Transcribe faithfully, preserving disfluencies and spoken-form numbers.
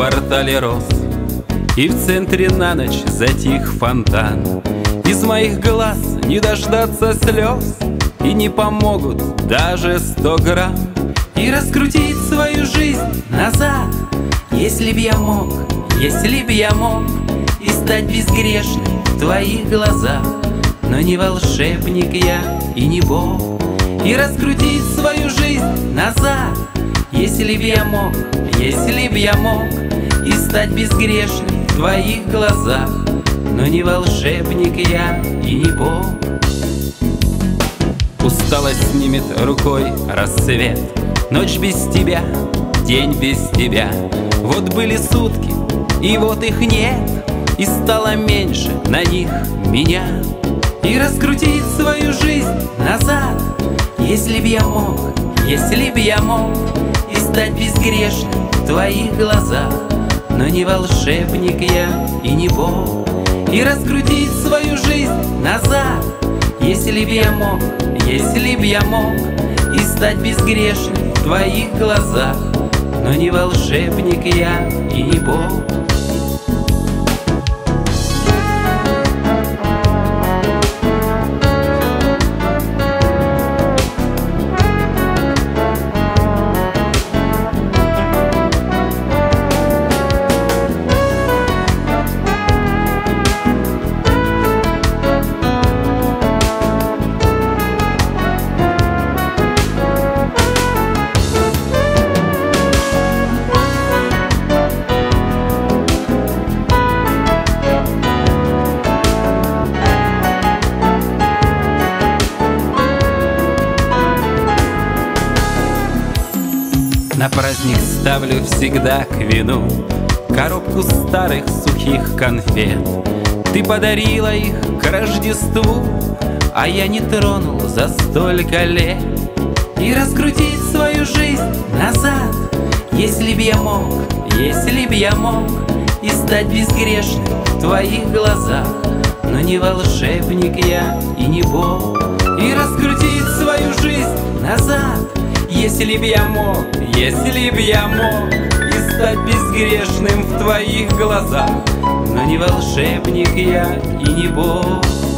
квартале роз, и в центре на ночь затих фонтан. Из моих глаз не дождаться слез, и не помогут даже сто грамм. И раскрутить свою жизнь назад, если б я мог, если б я мог, и стать безгрешным в твоих глазах. Но не волшебник я и не бог. И раскрутить свою жизнь назад, если б я мог, если б я мог, и стать безгрешным в твоих глазах. Но не волшебник я и не бог. Усталость снимет рукой рассвет, ночь без тебя, день без тебя. Вот были сутки, и вот их нет, и стало меньше на них меня. И раскрутить свою жизнь назад, если б я мог, если б я мог, и стать безгрешным в твоих глазах. Но не волшебник я и не бог. И раскрутить свою жизнь назад, если б я мог, если б я мог, и стать безгрешным в твоих глазах. Но не волшебник я и не бог. На праздник ставлю всегда к вину коробку старых сухих конфет. Ты подарила их к Рождеству, а я не тронул за столько лет. И раскрутить свою жизнь назад, если б я мог, если б я мог, и стать безгрешным в твоих глазах. Но не волшебник я и не бог. И раскрутить свою жизнь назад, если б я мог, если б я мог, и стать безгрешным в твоих глазах. Но не волшебник я и не бог.